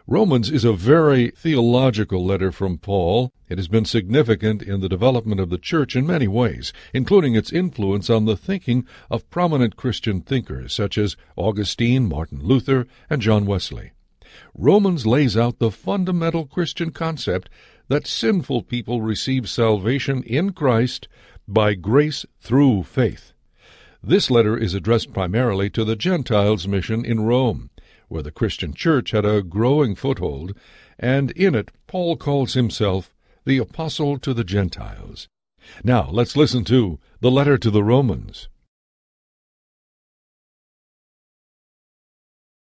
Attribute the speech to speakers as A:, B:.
A: Romans is a very theological letter from Paul. It has been significant in the development of the church in many ways, including its influence on the thinking of prominent Christian thinkers such as Augustine, Martin Luther, and John Wesley. Romans lays out the fundamental Christian concept that sinful people receive salvation in Christ by grace through faith. This letter is addressed primarily to the Gentiles' mission in Rome, where the Christian church had a growing foothold, and in it Paul calls himself the Apostle to the Gentiles. Now let's listen to the letter to the Romans.